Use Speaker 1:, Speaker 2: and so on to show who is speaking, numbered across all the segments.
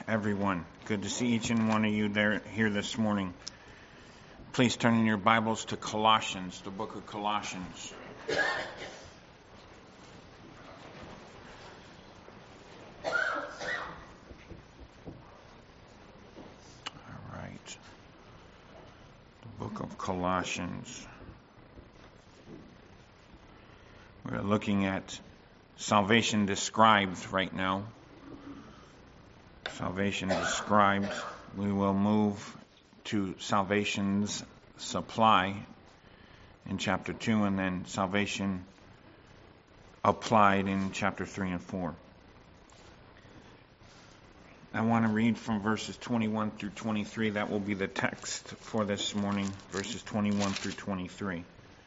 Speaker 1: everyone. Good to see each and one of you here this morning. Please turn in your Bibles to Colossians, the book of Colossians. All right. The book of Colossians. We're looking at salvation described right now. Salvation described. We will move to salvation's supply in chapter 2, and then salvation applied in chapter 3 and 4. I want to read from verses 21 through 23. That will be the text for this morning, verses 21 through 23.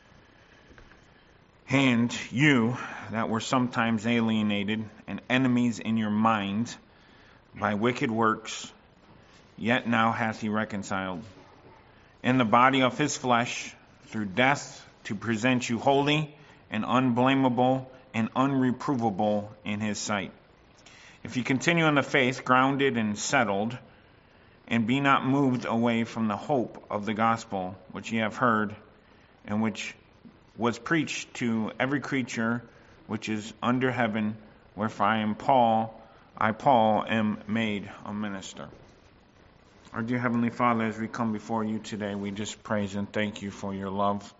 Speaker 1: And you that were sometimes alienated and enemies in your mind by wicked works, yet now hath he reconciled in the body of his flesh through death to present you holy and unblameable and unreprovable in his sight. If you continue in the faith, grounded and settled, and be not moved away from the hope of the gospel which ye have heard, and which was preached to every creature which is under heaven, wherefore I, Paul, am made a minister. Our dear Heavenly Father, as we come before you today, we just praise and thank you for your love.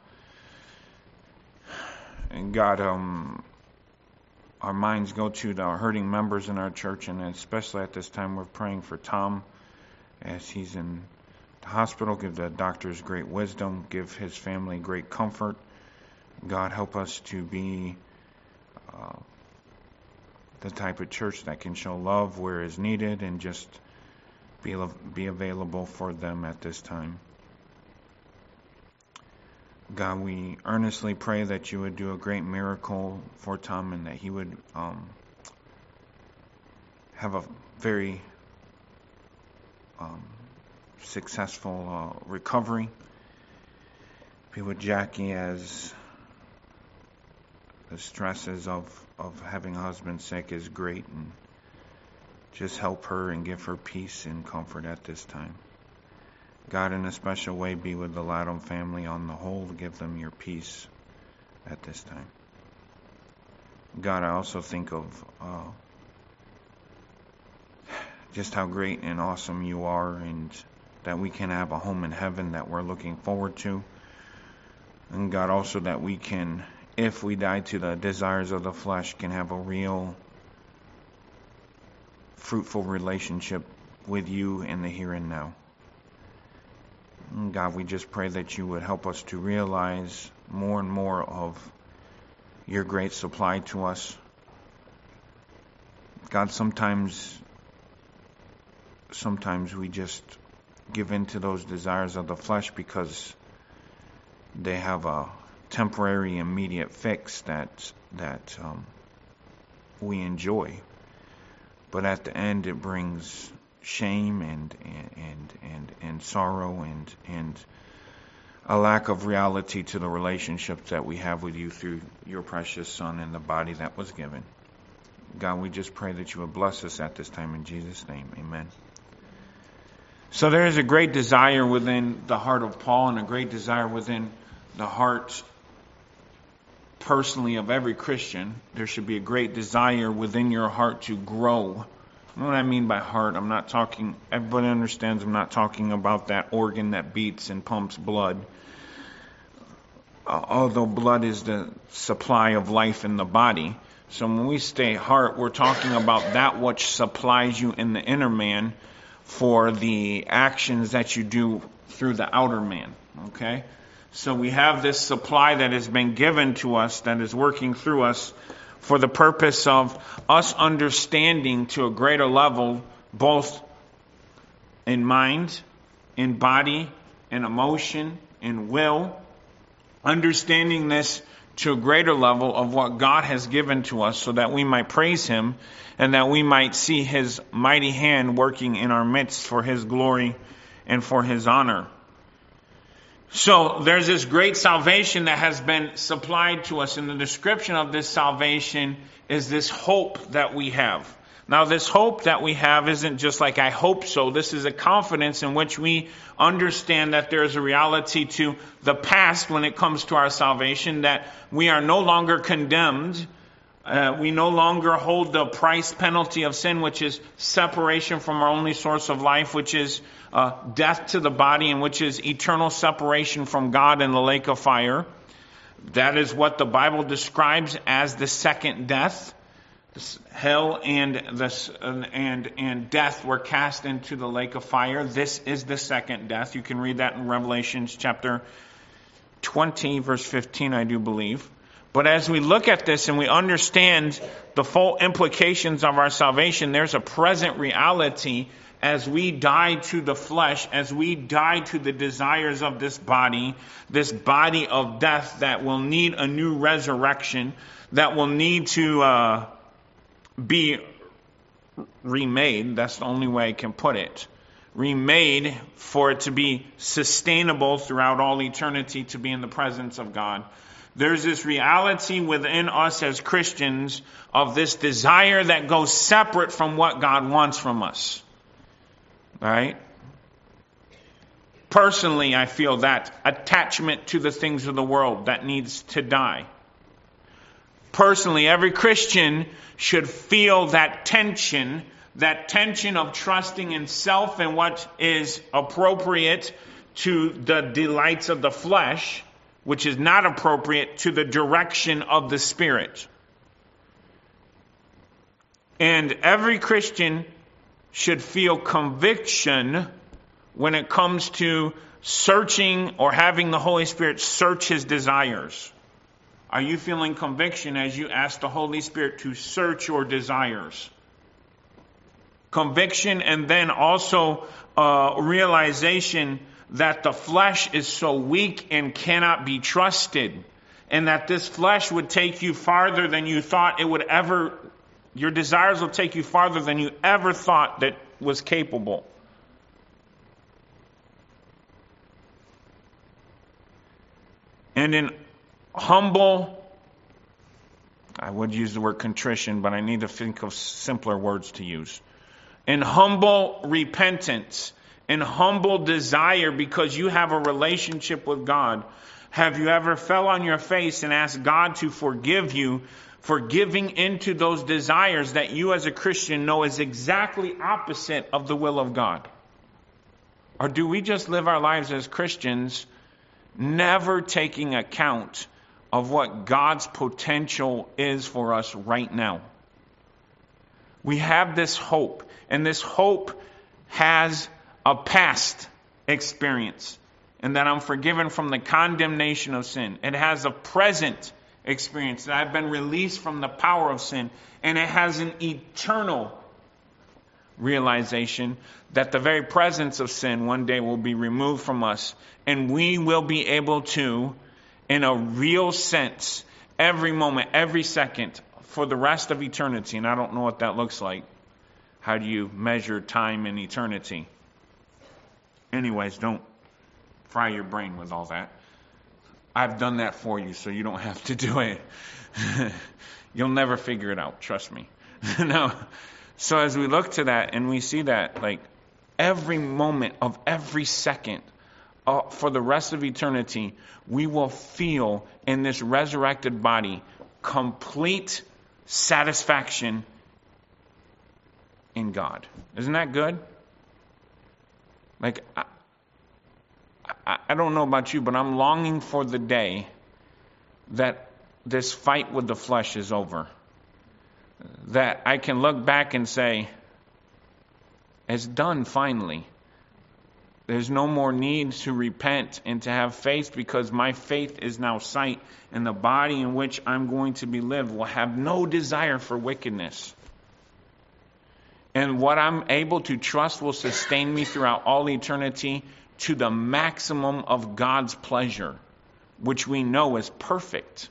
Speaker 1: And God, our minds go to the hurting members in our church, and especially at this time we're praying for Tom as he's in the hospital. Give the doctors great wisdom, give his family great comfort. God, help us to be the type of church that can show love where is needed and just be available for them at this time. God, we earnestly pray that you would do a great miracle for Tom and that he would have a very successful recovery. Be with Jackie as the stresses of having a husband sick is great, and just help her and give her peace and comfort at this time. God, in a special way, be with the Latham family on the whole. Give them your peace at this time. God, I also think of just how great and awesome you are, and that we can have a home in heaven that we're looking forward to. And God, also that we can, if we die to the desires of the flesh, can have a real fruitful relationship with you in the here and now. And God, we just pray that you would help us to realize more and more of your great supply to us. God, sometimes we just give in to those desires of the flesh because they have a temporary, immediate fix that we enjoy. But at the end, it brings shame and sorrow and a lack of reality to the relationships that we have with you through your precious Son and the body that was given. God, we just pray that you would bless us at this time in Jesus' name. Amen. So there is a great desire within the heart of Paul and a great desire within the heart personally of every Christian. There should be a great desire within your heart to grow. What I mean by heart, I'm not talking, everybody understands I'm not talking about that organ that beats and pumps blood. Although blood is the supply of life in the body. So when we say heart, we're talking about that which supplies you in the inner man for the actions that you do through the outer man. Okay? So we have this supply that has been given to us, that is working through us for the purpose of us understanding to a greater level, both in mind, in body, in emotion, in will, understanding this to a greater level of what God has given to us so that we might praise Him and that we might see His mighty hand working in our midst for His glory and for His honor. So there's this great salvation that has been supplied to us, and the description of this salvation is this hope that we have. Now, this hope that we have isn't just like, I hope so. This is a confidence in which we understand that there is a reality to the past when it comes to our salvation, that we are no longer condemned. We no longer hold the price penalty of sin, which is separation from our only source of life, which is death to the body, and which is eternal separation from God in the lake of fire. That is what the Bible describes as the second death. Hell and death were cast into the lake of fire. This is the second death. You can read that in Revelation chapter 20, verse 15, I do believe. But as we look at this and we understand the full implications of our salvation, there's a present reality as we die to the flesh, as we die to the desires of this body of death that will need a new resurrection, that will need to be remade. That's the only way I can put it. Remade for it to be sustainable throughout all eternity, to be in the presence of God. There's this reality within us as Christians of this desire that goes separate from what God wants from us. All right? Personally, I feel that attachment to the things of the world that needs to die. Personally, every Christian should feel that tension of trusting in self and what is appropriate to the delights of the flesh, which is not appropriate to the direction of the Spirit. And every Christian should feel conviction when it comes to searching or having the Holy Spirit search his desires. Are you feeling conviction as you ask the Holy Spirit to search your desires? Conviction, and then also realization that the flesh is so weak and cannot be trusted, and that this flesh would take you farther than you thought it would ever. Your desires will take you farther than you ever thought that was capable. And in humble, I would use the word contrition, but I need to think of simpler words to use. In humble repentance, in humble desire because you have a relationship with God, have you ever fell on your face and asked God to forgive you for giving into those desires that you as a Christian know is exactly opposite of the will of God? Or do we just live our lives as Christians never taking account of what God's potential is for us right now? We have this hope, and this hope has a past experience, and that I'm forgiven from the condemnation of sin. It has a present experience, that I've been released from the power of sin, and it has an eternal realization that the very presence of sin one day will be removed from us, and we will be able to, in a real sense, every moment, every second, for the rest of eternity. And I don't know what that looks like. How do you measure time and eternity? Anyways, don't fry your brain with all that. I've done that for you, so you don't have to do it. You'll never figure it out, trust me. No. So as we look to that and we see that, like, every moment of every second for the rest of eternity, we will feel in this resurrected body complete satisfaction in God. Isn't that good? Like, I don't know about you, but I'm longing for the day that this fight with the flesh is over. That I can look back and say, it's done finally. There's no more need to repent and to have faith, because my faith is now sight, and the body in which I'm going to be lived will have no desire for wickedness. And what I'm able to trust will sustain me throughout all eternity to the maximum of God's pleasure, which we know is perfect.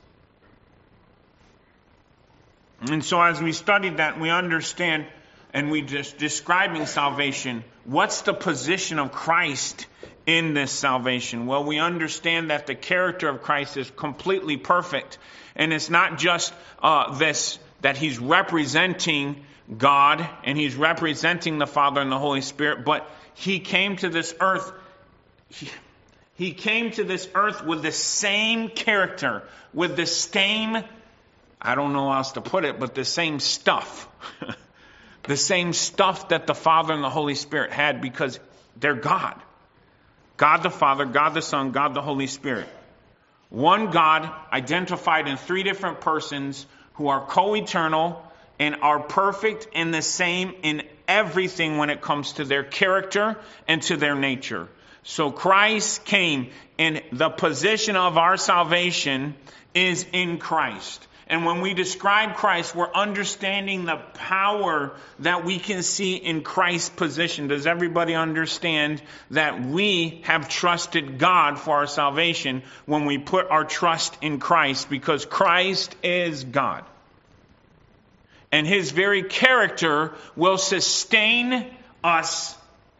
Speaker 1: And so as we study that, we understand, and we just describing salvation, what's the position of Christ in this salvation? Well, we understand that the character of Christ is completely perfect. And it's not just this, that he's representing God, and he's representing the Father and the Holy Spirit, but he came to this earth. He came to this earth with the same character, with the same, I don't know how else to put it, but the same stuff. The same stuff that the Father and the Holy Spirit had, because they're God. God the Father, God the Son, God the Holy Spirit. One God identified in three different persons who are co-eternal and are perfect and the same in everything when it comes to their character and to their nature. So Christ came, and the position of our salvation is in Christ. And when we describe Christ, we're understanding the power that we can see in Christ's position. Does everybody understand that we have trusted God for our salvation when we put our trust in Christ? Because Christ is God. And his very character will sustain us.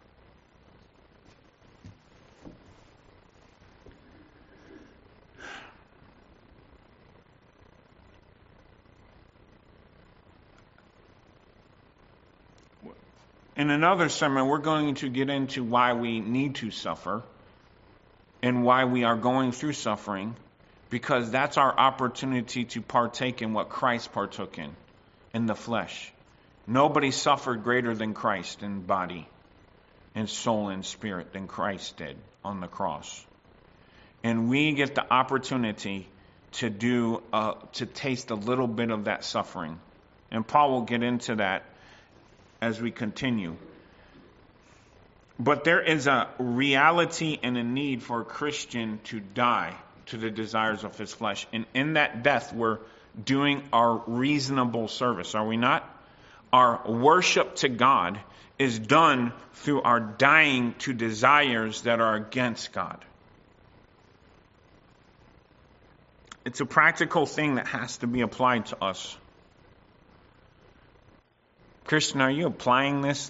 Speaker 1: In another sermon, we're going to get into why we need to suffer and why we are going through suffering, because that's our opportunity to partake in what Christ partook in the flesh. Nobody suffered greater than Christ in body and soul and spirit than Christ did on the cross. And we get the opportunity to taste a little bit of that suffering. And Paul will get into that as we continue. But there is a reality and a need for a Christian to die to the desires of his flesh. And in that death, we're doing our reasonable service, are we not? Our worship to God is done through our dying to desires that are against God. It's a practical thing that has to be applied to us. Christian, are you applying this?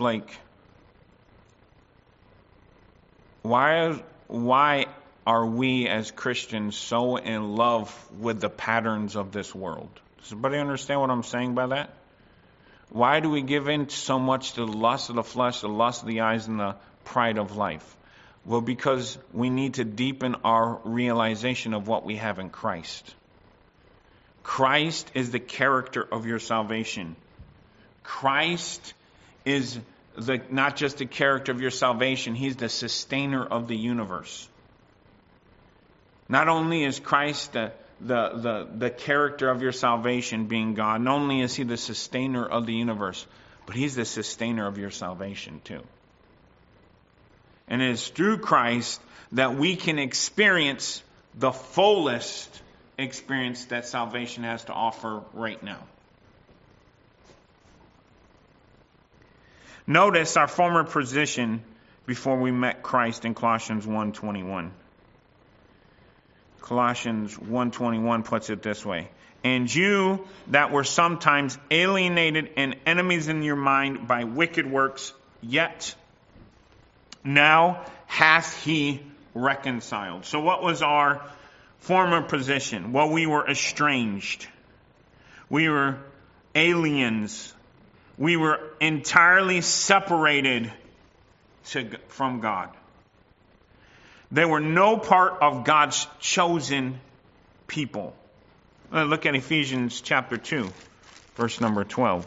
Speaker 1: Why are we as Christians so in love with the patterns of this world? Does everybody understand what I'm saying by that? Why do we give in so much to the lust of the flesh, the lust of the eyes, and the pride of life? Well, because we need to deepen our realization of what we have in Christ. Christ is the character of your salvation. Christ is not just the character of your salvation, he's the sustainer of the universe. Not only is Christ the character of your salvation, being God, not only is he the sustainer of the universe, but he's the sustainer of your salvation too. And it is through Christ that we can experience the fullest experience that salvation has to offer right now. Notice our former position before we met Christ in Colossians 1:21. Colossians 1:21 puts it this way. And you that were sometimes alienated and enemies in your mind by wicked works, yet now hath he reconciled. So what was our former position? Well, we were estranged. We were aliens. We were entirely separated from God. They were no part of God's chosen people. Let's look at Ephesians chapter 2, verse number 12.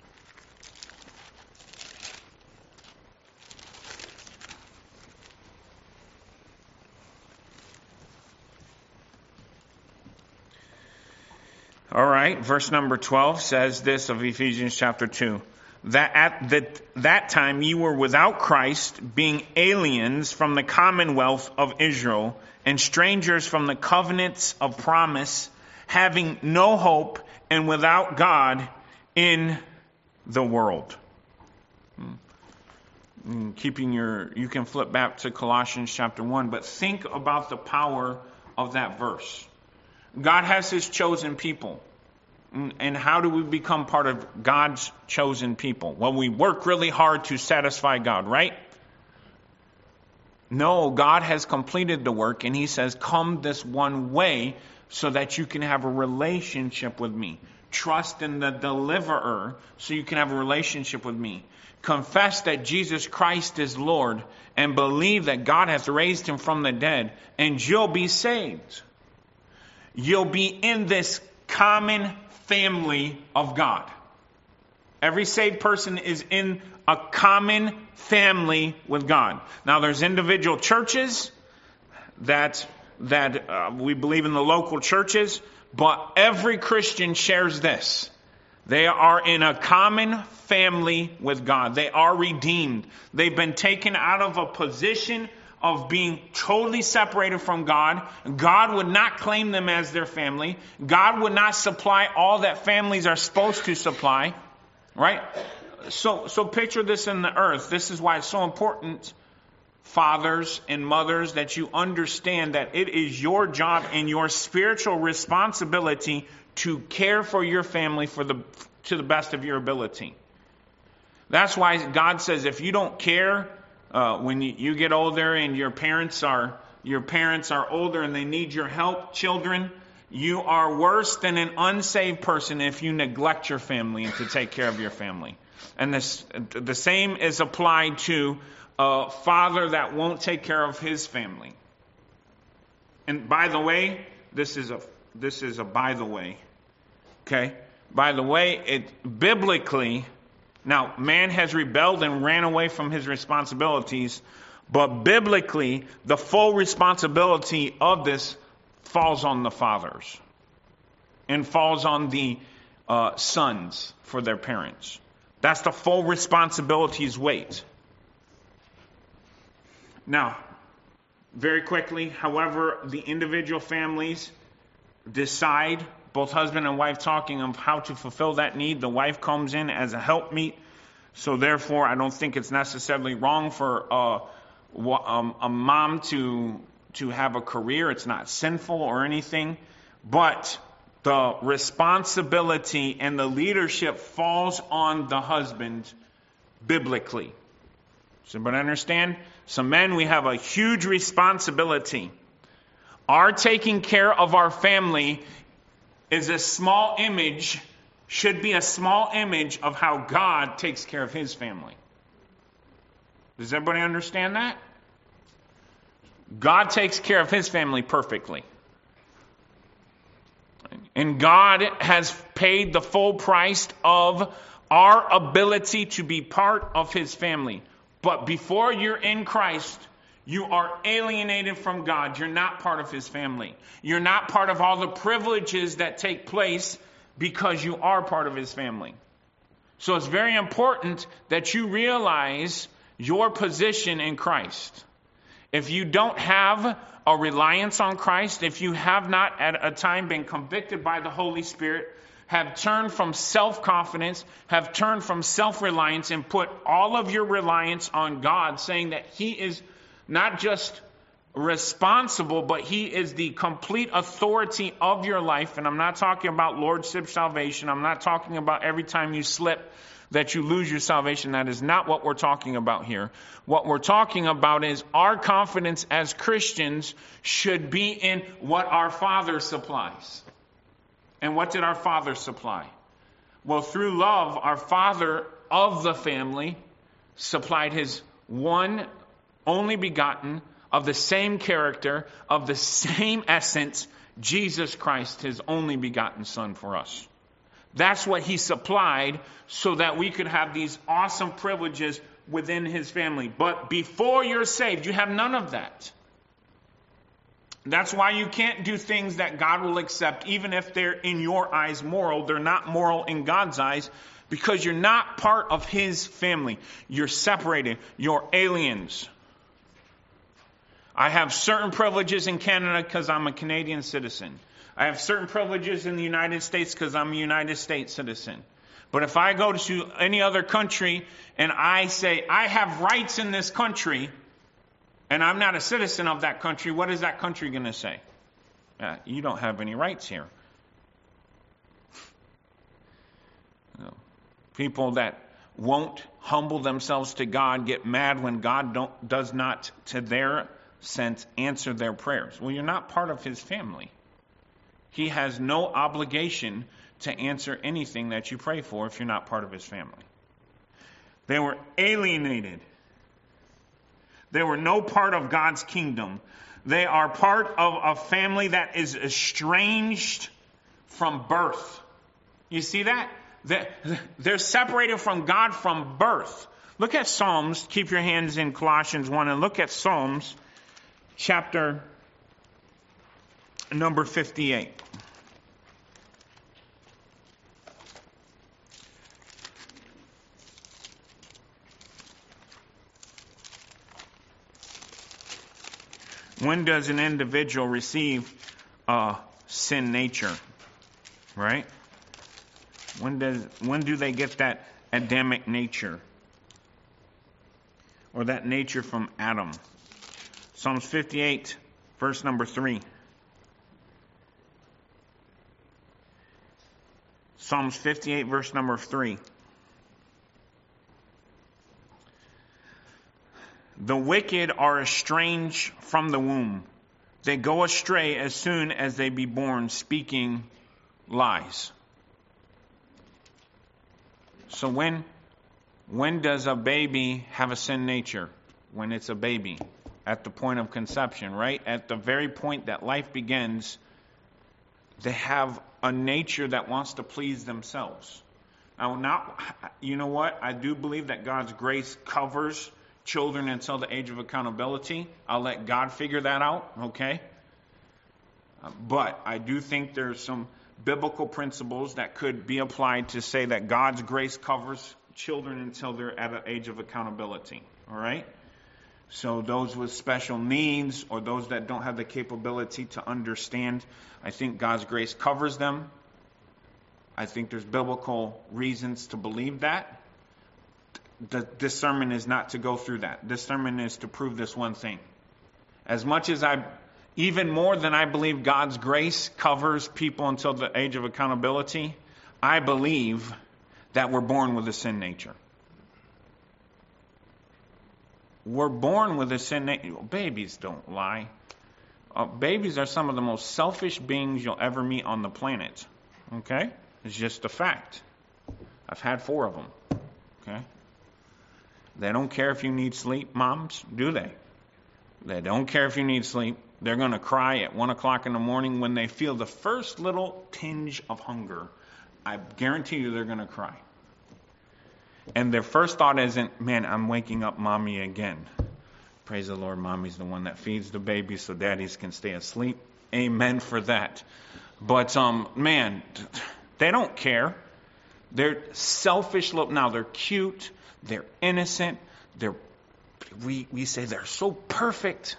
Speaker 1: All right, verse number 12 says this of Ephesians chapter 2. That at that time you were without Christ, being aliens from the commonwealth of Israel, and strangers from the covenants of promise, having no hope and without God in the world. You can flip back to Colossians chapter 1, but think about the power of that verse. God has his chosen people. And how do we become part of God's chosen people? Well, we work really hard to satisfy God, right? No, God has completed the work, and he says, come this one way so that you can have a relationship with me. trust in the deliverer so you can have a relationship with me. Confess that Jesus Christ is Lord and believe that God has raised him from the dead, and you'll be saved. You'll be in this common family of God. Every saved person is in a common family with God. Now, there's individual churches that we believe in, the local churches, but every Christian shares this. They are in a common family with God. They are redeemed. They've been taken out of a position of being totally separated from God. God would not claim them as their family. God would not supply all that families are supposed to supply. Right? So picture this in the earth. This is why it's so important, fathers and mothers, that you understand that it is your job and your spiritual responsibility to care for your family to the best of your ability. That's why God says if you don't care when you get older and your parents are older and they need your help, children, you are worse than an unsaved person if you neglect your family and to take care of your family. And the same is applied to a father that won't take care of his family. And by the way, this is a by the way. Okay? By the way, biblically, now man has rebelled and ran away from his responsibilities, but biblically, the full responsibility of this falls on the fathers and falls on the sons for their parents. That's the full responsibility's weight. Now, very quickly, however, the individual families decide, both husband and wife talking of how to fulfill that need. The wife comes in as a helpmeet. So therefore, I don't think it's necessarily wrong for a mom to have a career. It's not sinful or anything. But the responsibility and the leadership falls on the husband biblically. So, but understand, so men, we have a huge responsibility. Our taking care of our family is a small image, should be a small image of how God takes care of his family. Does everybody understand that? God takes care of his family perfectly. And God has paid the full price of our ability to be part of his family. But before you're in Christ, you are alienated from God. You're not part of his family. You're not part of all the privileges that take place because you are part of his family. So it's very important that you realize your position in Christ. If you don't have a reliance on Christ, if you have not at a time been convicted by the Holy Spirit, have turned from self-confidence, have turned from self-reliance and put all of your reliance on God, saying that he is not just responsible, but he is the complete authority of your life. And I'm not talking about lordship salvation. I'm not talking about every time you slip that you lose your salvation. That is not what we're talking about here. What we're talking about is our confidence as Christians should be in what our Father supplies. And what did our Father supply? Well, through love, our Father of the family supplied his one only begotten, of the same character, of the same essence, Jesus Christ, his only begotten Son for us. That's what he supplied so that we could have these awesome privileges within his family. But before you're saved, you have none of that. That's why you can't do things that God will accept, even if they're in your eyes moral. They're not moral in God's eyes because you're not part of his family. You're separated. You're aliens. I have certain privileges in Canada because I'm a Canadian citizen. I have certain privileges in the United States because I'm a United States citizen. But if I go to any other country and I say, I have rights in this country, and I'm not a citizen of that country, what is that country going to say? You don't have any rights here. People that won't humble themselves to God get mad when God does not, to their sense, answer their prayers. Well, you're not part of his family. He has no obligation to answer anything that you pray for if you're not part of his family. They were alienated. They were no part of God's kingdom. They are part of a family that is estranged from birth. You see that? They're separated from God from birth. Look at Psalms. Keep your hands in Colossians 1 and look at Psalms chapter number 58. When does an individual receive a sin nature? Right? When do they get that Adamic nature? Or that nature from Adam? Psalms 58, verse number 3. Psalms 58, verse number 3. The wicked are estranged from the womb. They go astray as soon as they be born, speaking lies. So when does a baby have a sin nature? When it's a baby. At the point of conception, right? At the very point that life begins, they have a nature that wants to please themselves. Now, you know what? I do believe that God's grace covers children until the age of accountability. I'll let God figure that out, okay? But I do think there's some biblical principles that could be applied to say that God's grace covers children until they're at an age of accountability, all right? So those with special needs or those that don't have the capability to understand, I think God's grace covers them. I think there's biblical reasons to believe that. This sermon is not to go through that. This sermon is to prove this one thing. As much as even more than I believe God's grace covers people until the age of accountability, I believe that we're born with a sin nature. We're born with a sin nature. Babies don't lie. Babies are some of the most selfish beings you'll ever meet on the planet. Okay? It's just a fact. I've had 4 of them. Okay? They don't care if you need sleep, moms, do they? They don't care if you need sleep. They're going to cry at 1 o'clock in the morning when they feel the first little tinge of hunger. I guarantee you they're going to cry. And their first thought isn't, man, I'm waking up mommy again. Praise the Lord, mommy's the one that feeds the baby so daddies can stay asleep. Amen for that. But, man, they don't care. They're selfish. Now, they're cute. They're innocent. We say they're so perfect.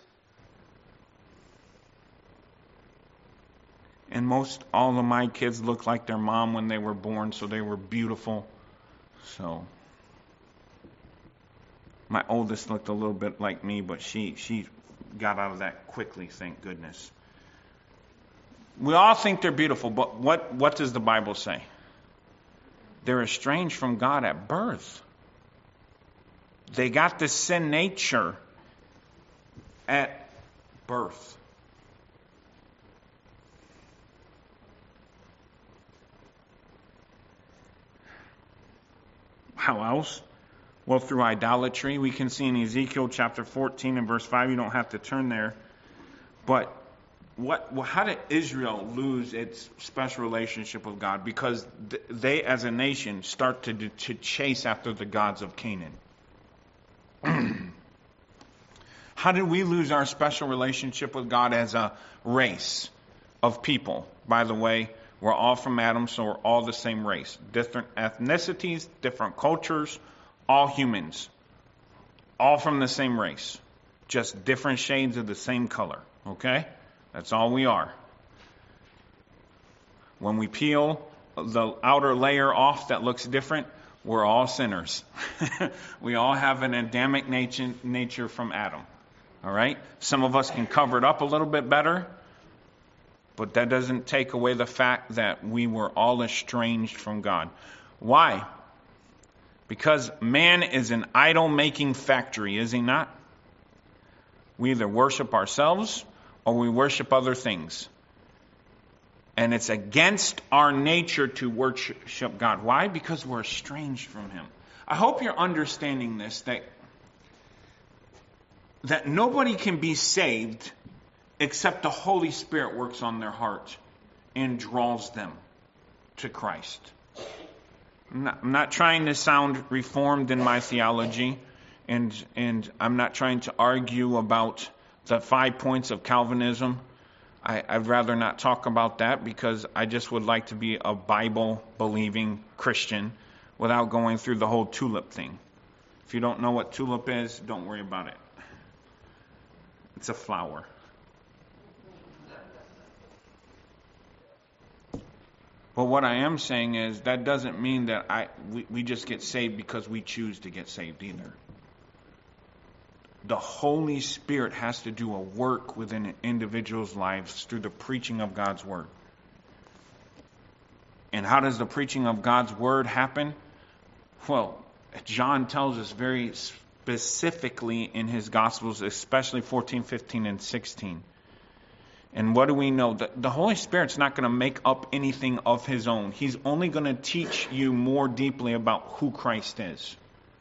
Speaker 1: And all of my kids look like their mom when they were born, so they were beautiful. So my oldest looked a little bit like me, but she got out of that quickly, thank goodness. We all think they're beautiful, but what does the Bible say? They're estranged from God at birth. They got the sin nature at birth. How else? Well, through idolatry. We can see in Ezekiel chapter 14 and verse 5. You don't have to turn there. But how did Israel lose its special relationship with God? Because they, as a nation, start to chase after the gods of Canaan. How did we lose our special relationship with God as a race of people? By the way, we're all from Adam, so we're all the same race. Different ethnicities, different cultures, all humans. All from the same race. Just different shades of the same color. Okay? That's all we are. When we peel the outer layer off that looks different, we're all sinners. We all have an Adamic nature from Adam. All right? Some of us can cover it up a little bit better, but that doesn't take away the fact that we were all estranged from God. Why? Because man is an idol-making factory, is he not? We either worship ourselves or we worship other things. And it's against our nature to worship God. Why? Because we're estranged from Him. I hope you're understanding this, that nobody can be saved except the Holy Spirit works on their heart and draws them to Christ. I'm not trying to sound reformed in my theology, and I'm not trying to argue about the 5 points of Calvinism. I'd rather not talk about that because I just would like to be a Bible-believing Christian without going through the whole tulip thing. If you don't know what tulip is, don't worry about it. It's a flower. But what I am saying is that doesn't mean that we just get saved because we choose to get saved either. The Holy Spirit has to do a work within an individual's lives through the preaching of God's Word. And how does the preaching of God's Word happen? Well, John tells us very specifically in his Gospels, especially 14, 15, and 16. And what do we know? The Holy Spirit's not going to make up anything of His own. He's only going to teach you more deeply about who Christ is.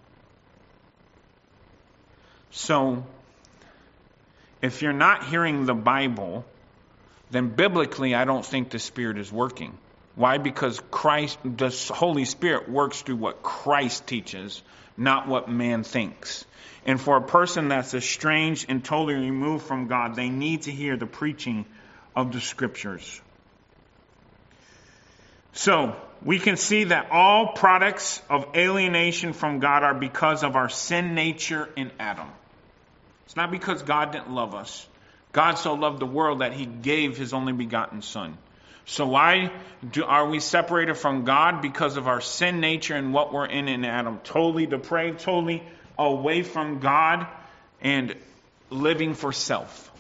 Speaker 1: So, if you're not hearing the Bible, then biblically I don't think the Spirit is working. Why? Because the Holy Spirit works through what Christ teaches, not what man thinks. And for a person that's estranged and totally removed from God, they need to hear the preaching of the Scriptures. So, we can see that all products of alienation from God are because of our sin nature in Adam. It's not because God didn't love us. God so loved the world that He gave His only begotten Son. So why are we separated from God? Because of our sin nature and what we're in Adam. Totally depraved, totally away from God, and living for self.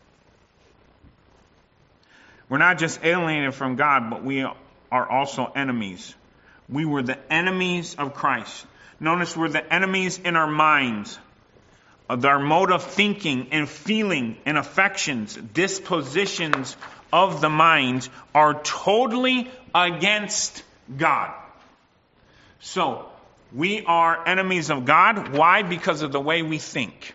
Speaker 1: We're not just alienated from God, but we are also enemies. We were the enemies of Christ. Notice we're the enemies in our minds. Our mode of thinking and feeling and affections, dispositions of the mind are totally against God. So, we are enemies of God. Why? Because of the way we think.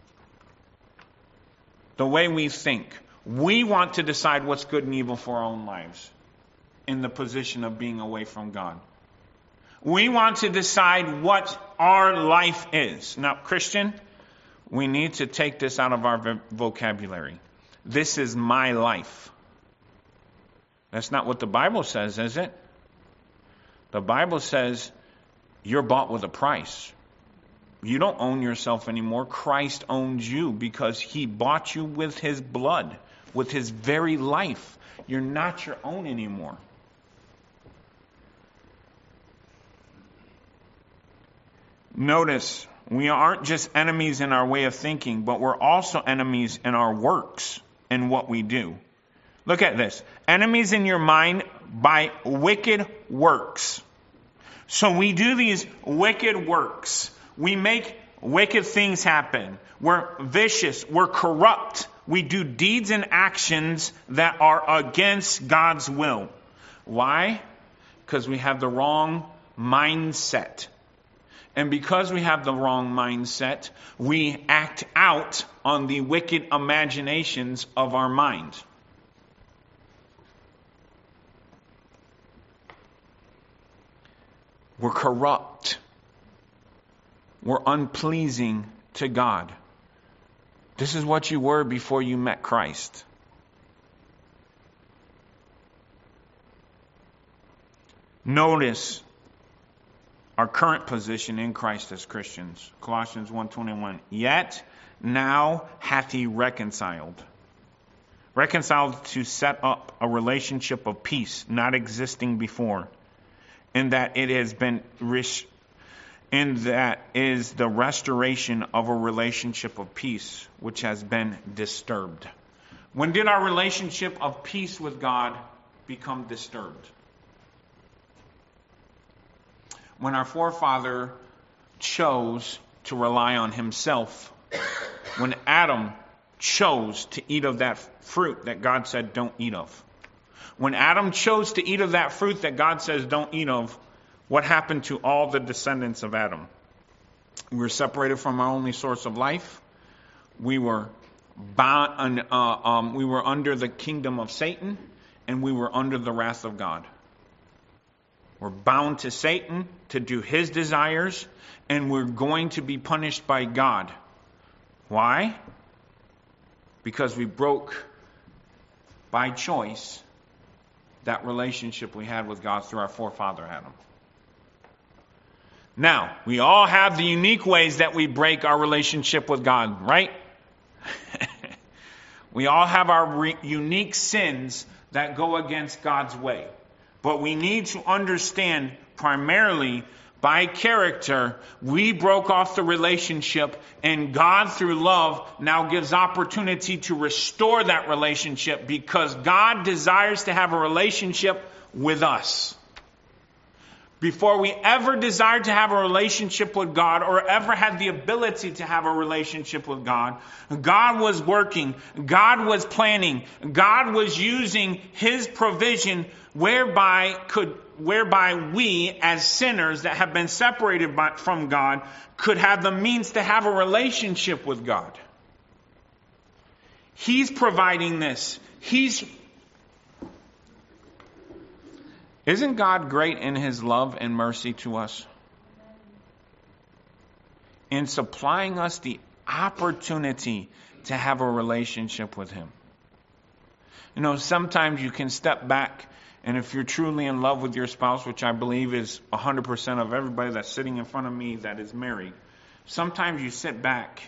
Speaker 1: The way we think. We want to decide what's good and evil for our own lives in the position of being away from God. We want to decide what our life is. Now, Christian, we need to take this out of our vocabulary. This is my life. That's not what the Bible says, is it? The Bible says you're bought with a price. You don't own yourself anymore. Christ owns you because He bought you with His blood, with His very life. You're not your own anymore. Notice, we aren't just enemies in our way of thinking, but we're also enemies in our works and what we do. Look at this. Enemies in your mind by wicked works. So we do these wicked works. We make wicked things happen. We're vicious. We're corrupt. We do deeds and actions that are against God's will. Why? Because we have the wrong mindset. And because we have the wrong mindset, we act out on the wicked imaginations of our mind. We're corrupt. We're unpleasing to God. This is what you were before you met Christ. Notice our current position in Christ as Christians. Colossians 1:21. Yet now hath He reconciled. Reconciled to set up a relationship of peace, not existing before. And that it has been and that is the restoration of a relationship of peace which has been disturbed. When did our relationship of peace with God become disturbed? When our forefather chose to rely on himself. When Adam chose to eat of that fruit that God said don't eat of. When Adam chose to eat of that fruit that God says don't eat of, what happened to all the descendants of Adam? We were separated from our only source of life. We were bound, we were under the kingdom of Satan, and we were under the wrath of God. We're bound to Satan to do his desires, and we're going to be punished by God. Why? Because we broke, by choice, that relationship we had with God through our forefather Adam. Now, we all have the unique ways that we break our relationship with God, right? We all have our unique sins that go against God's way. But we need to understand primarily by character, we broke off the relationship, and God through love now gives opportunity to restore that relationship because God desires to have a relationship with us. Before we ever desired to have a relationship with God or ever had the ability to have a relationship with God, God was working, God was planning, God was using His provision whereby we as sinners that have been separated from God could have the means to have a relationship with God. He's providing this. Isn't God great in His love and mercy to us? In supplying us the opportunity to have a relationship with Him. You know, sometimes you can step back, and if you're truly in love with your spouse, which I believe is 100% of everybody that's sitting in front of me that is married, sometimes you sit back,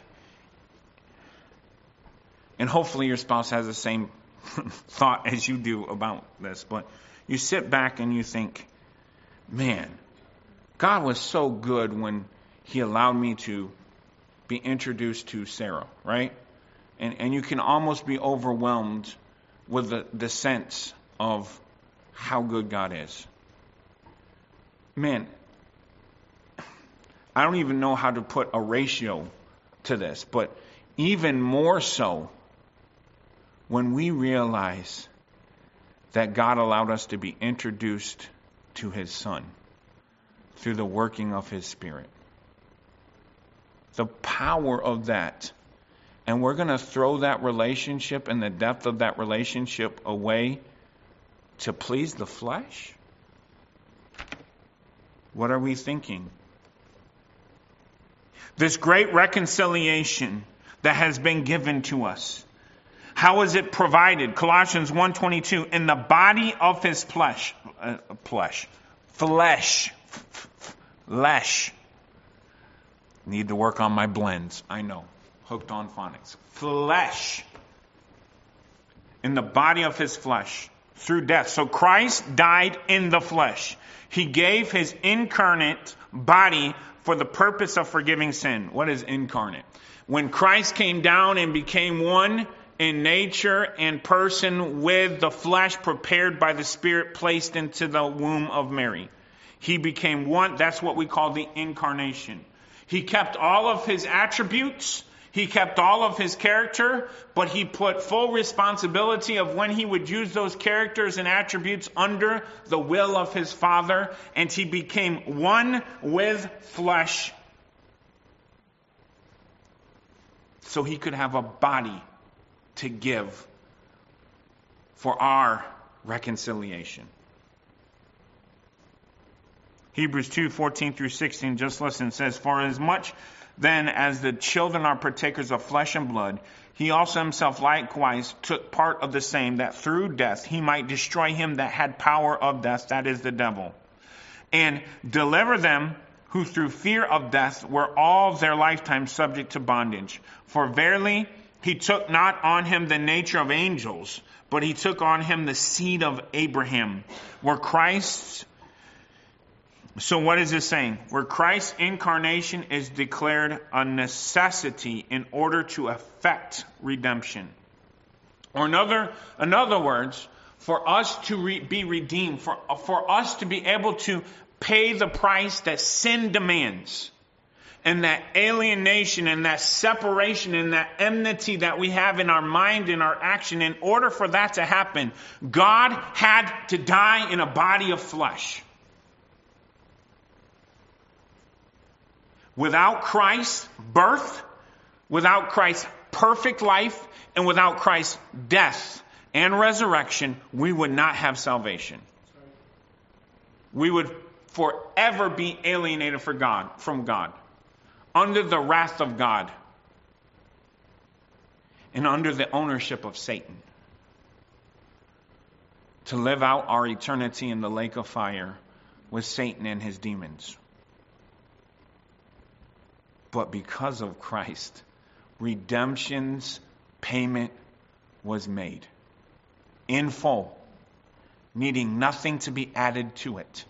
Speaker 1: and hopefully your spouse has the same thought as you do about this, but you sit back and you think, man, God was so good when He allowed me to be introduced to Sarah, right? And you can almost be overwhelmed with the sense of how good God is. Man, I don't even know how to put a ratio to this, but even more so when we realize that God allowed us to be introduced to His Son through the working of His Spirit. The power of that. And we're going to throw that relationship and the depth of that relationship away to please the flesh? What are we thinking? This great reconciliation that has been given to us. How is it provided? Colossians 1:22, in the body of His flesh. Need to work on my blends. I know. Hooked on phonics. Flesh. In the body of His flesh. Through death. So Christ died in the flesh. He gave His incarnate body for the purpose of forgiving sin. What is incarnate? When Christ came down and became one in nature and person with the flesh prepared by the Spirit placed into the womb of Mary. He became one. That's what we call the incarnation. He kept all of His attributes. He kept all of His character, but He put full responsibility of when He would use those characters and attributes under the will of His Father, and He became one with flesh so He could have a body to give for our reconciliation. Hebrews 2:14-16, just listen, says, for as much then as the children are partakers of flesh and blood, He also Himself likewise took part of the same, that through death He might destroy him that had power of death, that is the devil, and deliver them who through fear of death were all their lifetime subject to bondage. For verily He took not on Him the nature of angels, but He took on Him the seed of Abraham. So what is this saying? Where Christ's incarnation is declared a necessity in order to effect redemption. Or in other words, for us to be redeemed, for us to be able to pay the price that sin demands, and that alienation and that separation and that enmity that we have in our mind and our action, in order for that to happen, God had to die in a body of flesh. Without Christ's birth, without Christ's perfect life, and without Christ's death and resurrection, we would not have salvation. We would forever be alienated from God, under the wrath of God, and under the ownership of Satan, to live out our eternity in the lake of fire with Satan and his demons. But because of Christ, redemption's payment was made in full, needing nothing to be added to it.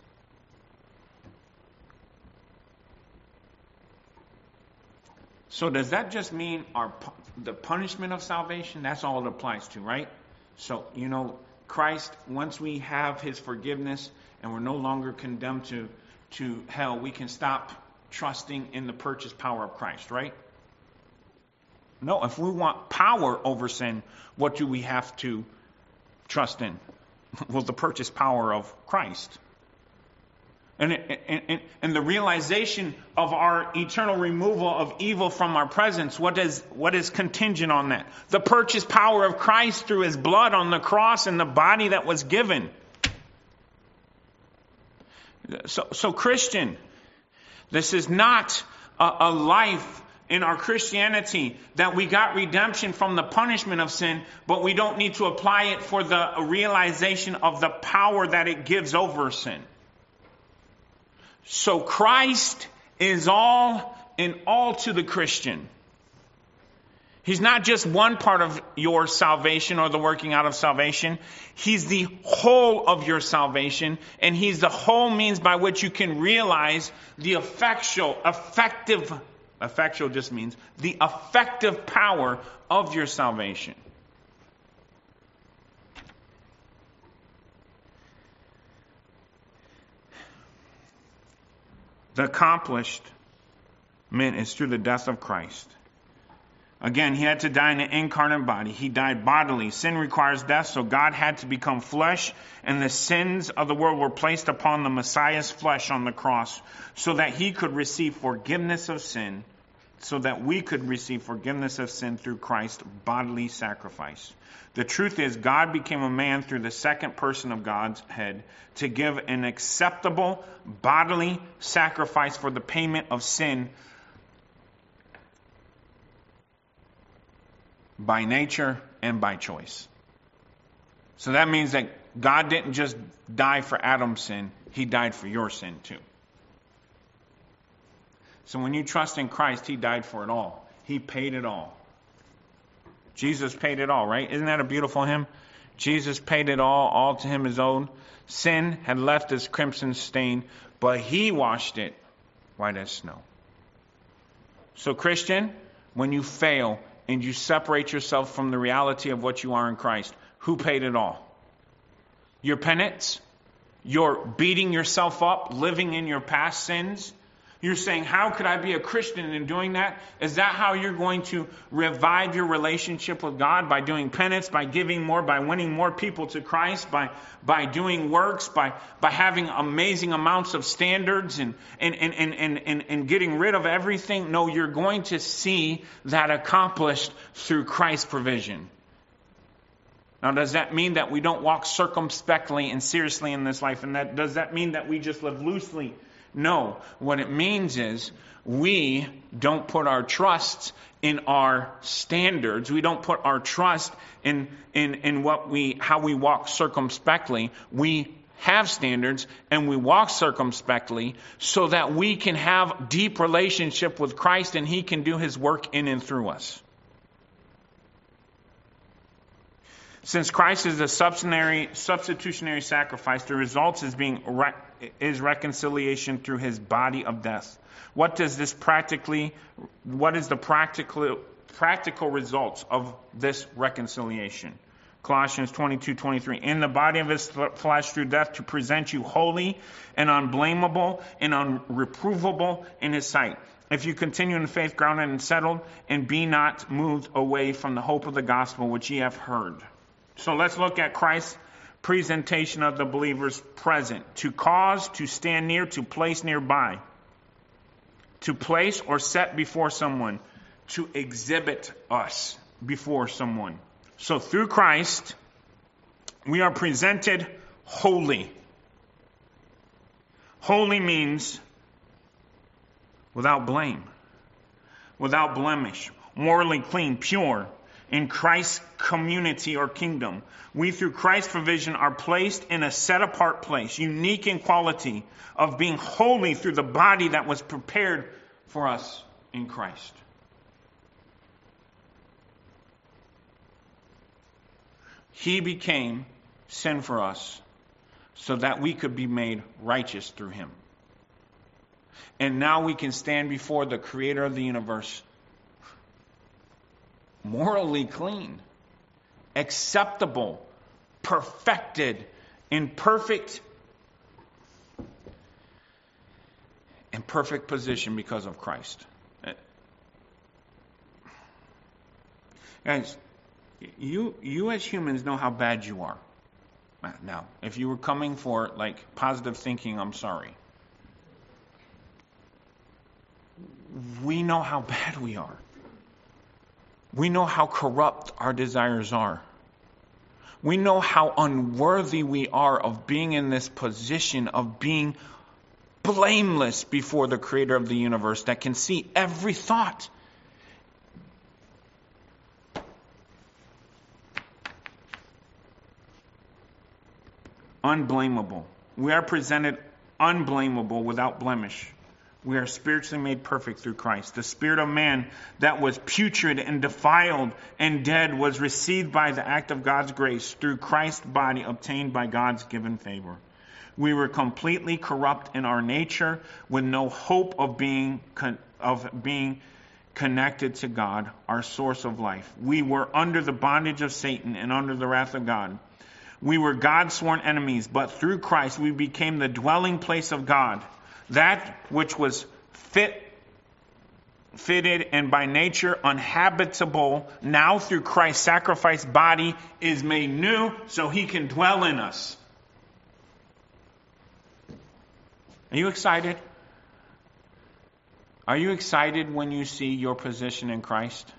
Speaker 1: So does that just mean the punishment of salvation? That's all it applies to, right? So, Christ, once we have his forgiveness and we're no longer condemned to hell, we can stop trusting in the purchased power of Christ, right? No, if we want power over sin, what do we have to trust in? Well, the purchased power of Christ. And the realization of our eternal removal of evil from our presence, what is contingent on that? The purchased power of Christ through his blood on the cross and the body that was given. So Christian, this is not a life in our Christianity that we got redemption from the punishment of sin, but we don't need to apply it for the realization of the power that it gives over sin. So Christ is all in all to the Christian. He's not just one part of your salvation or the working out of salvation. He's the whole of your salvation, and he's the whole means by which you can realize the effectual just means the effective power of your salvation. The accomplishment is through the death of Christ. Again, he had to die in an incarnate body. He died bodily. Sin requires death, so God had to become flesh, and the sins of the world were placed upon the Messiah's flesh on the cross, so that he could receive forgiveness of sin, so that we could receive forgiveness of sin through Christ's bodily sacrifice. The truth is, God became a man through the second person of God's head to give an acceptable bodily sacrifice for the payment of sin by nature and by choice. So that means that God didn't just die for Adam's sin, he died for your sin too. So when you trust in Christ, he died for it all. He paid it all. Jesus paid it all, right? Isn't that a beautiful hymn? Jesus paid it all to him his own. Sin had left its crimson stain, but he washed it white as snow. So Christian, when you fail and you separate yourself from the reality of what you are in Christ, who paid it all? Your penance? You're beating yourself up, living in your past sins? You're saying, how could I be a Christian in doing that? Is that how you're going to revive your relationship with God? By doing penance, by giving more, by winning more people to Christ, by doing works, by having amazing amounts of standards and getting rid of everything? No, you're going to see that accomplished through Christ's provision. Now, does that mean that we don't walk circumspectly and seriously in this life? And does that mean that we just live loosely? No, what it means is we don't put our trust in our standards. We don't put our trust in how we walk circumspectly. We have standards and we walk circumspectly so that we can have deep relationship with Christ and he can do his work in and through us. Since Christ is a substitutionary sacrifice, the result is reconciliation through his body of death. What is the practical results of this reconciliation? Colossians 22:23. In the body of his flesh through death to present you holy and unblameable and unreprovable in his sight. if you continue in faith, grounded and settled, and be not moved away from the hope of the gospel which ye have heard. So let's look at Christ's presentation of the believers present. To cause, to stand near, to place nearby. To place or set before someone. To exhibit us before someone. So through Christ, we are presented holy. Holy means without blame, without blemish, morally clean, pure, in Christ's community or kingdom. We, through Christ's provision, are placed in a set-apart place, unique in quality of being holy through the body that was prepared for us in Christ. He became sin for us so that we could be made righteous through him. And now we can stand before the creator of the universe morally clean, acceptable, perfected, in perfect position because of Christ. Guys, you as humans know how bad you are. Now, if you were coming for like positive thinking, I'm sorry. We know how bad we are. We know how corrupt our desires are. We know how unworthy we are of being in this position of being blameless before the creator of the universe that can see every thought. Unblameable. We are presented unblameable, without blemish. We are spiritually made perfect through Christ. The spirit of man that was putrid and defiled and dead was received by the act of God's grace through Christ's body obtained by God's given favor. We were completely corrupt in our nature with no hope of being connected to God, our source of life. We were under the bondage of Satan and under the wrath of God. We were God's sworn enemies, but through Christ we became the dwelling place of God. That which was fitted and by nature uninhabitable, now through Christ's sacrificed body is made new so he can dwell in us. Are you excited? Are you excited when you see your position in Christ?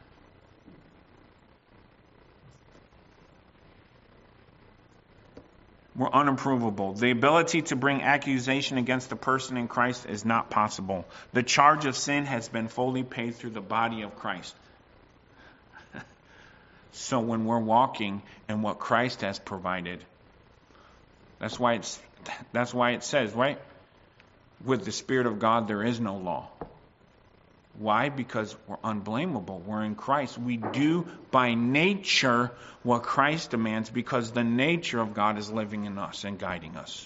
Speaker 1: We're unimprovable. The ability to bring accusation against the person in Christ is not possible. The charge of sin has been fully paid through the body of Christ. So when we're walking in what Christ has provided, that's why it says, right? With the Spirit of God there is no law. Why? Because we're unblameable. We're in Christ. We do by nature what Christ demands because the nature of God is living in us and guiding us.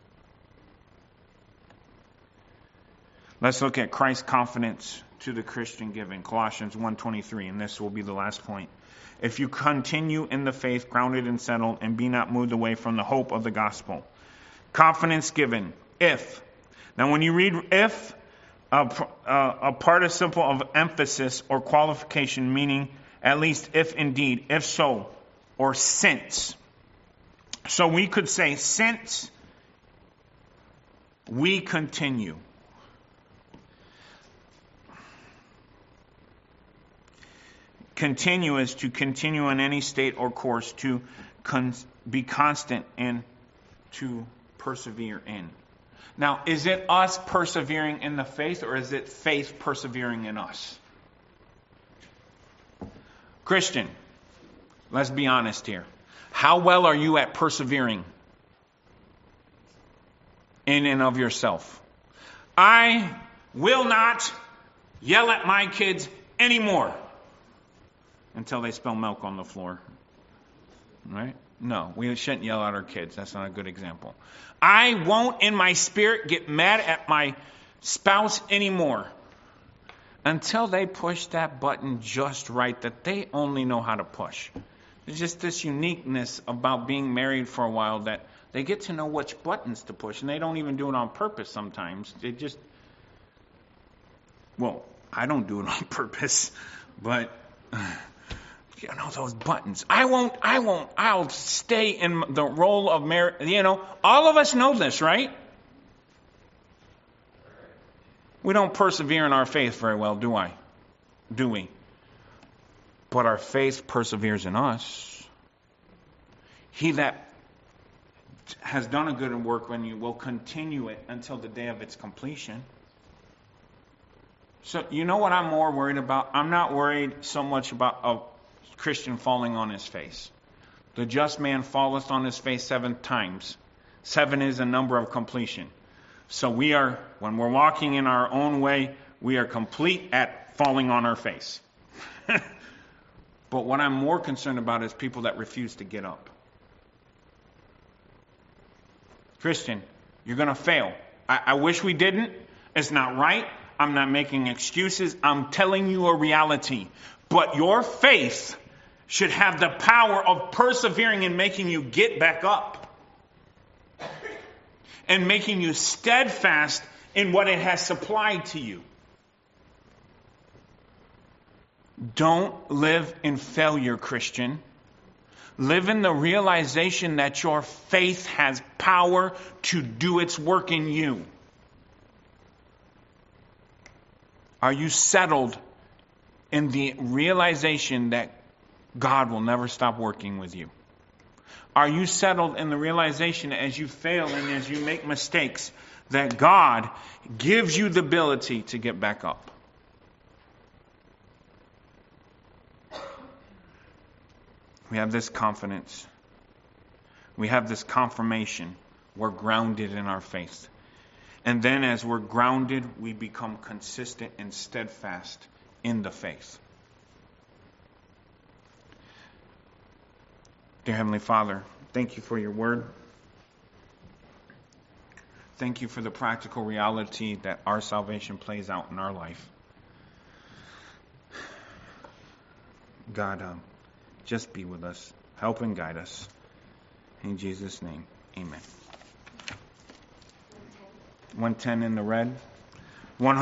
Speaker 1: Let's look at Christ's confidence to the Christian given. Colossians 1:23, and this will be the last point. If you continue in the faith, grounded and settled, and be not moved away from the hope of the gospel. Confidence given. If. Now when you read if, a participle of emphasis or qualification, meaning at least if indeed, if so, or since. So we could say, since we continue. Continue is to continue in any state or course, to be constant and to persevere in. Now, is it us persevering in the faith, or is it faith persevering in us? Christian, let's be honest here. How well are you at persevering in and of yourself? I will not yell at my kids anymore until they spill milk on the floor. Right? No, we shouldn't yell at our kids. That's not a good example. I won't in my spirit get mad at my spouse anymore until they push that button just right that they only know how to push. There's just this uniqueness about being married for a while that they get to know which buttons to push, and they don't even do it on purpose sometimes. They just, well, I don't do it on purpose, but those buttons. I'll stay in the role of Mary. All of us know this, right? We don't persevere in our faith very well, do we? But our faith perseveres in us. He that has done a good work in you will continue it until the day of its completion. So you know what I'm more worried about? I'm not worried so much about a Christian falling on his face. The just man falleth on his face 7 times. 7 is a number of completion. So when we're walking in our own way, we are complete at falling on our face. But what I'm more concerned about is people that refuse to get up. Christian, you're going to fail. I wish we didn't. It's not right. I'm not making excuses. I'm telling you a reality. But your faith should have the power of persevering and making you get back up. And making you steadfast in what it has supplied to you. Don't live in failure, Christian. Live in the realization that your faith has power to do its work in you. Are you settled in the realization that God will never stop working with you? Are you settled in the realization as you fail and as you make mistakes that God gives you the ability to get back up? We have this confidence. We have this confirmation. We're grounded in our faith. And then as we're grounded, we become consistent and steadfast in the faith. Dear Heavenly Father, thank you for your word. Thank you for the practical reality that our salvation plays out in our life. God, just be with us. Help and guide us. In Jesus' name, amen. 110 in the red.